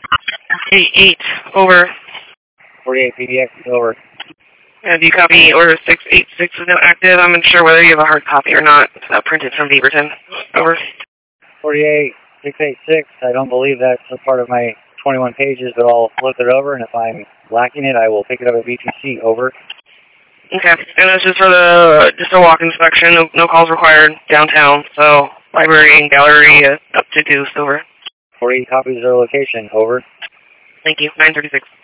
48, over. 48 PDX, over. Do you copy order 686 is now active? I'm unsure whether you have a hard copy or not. Printed from Beaverton. Over. 48 686, I don't believe that's a part of my 21 pages, but I'll look it over, and if I'm lacking it, I will pick it up at BTC. Over. Okay, and this is for just a walk inspection, no calls required downtown, so library and gallery up to deuce. Over. 48 copies of their location. Over. Thank you. 936.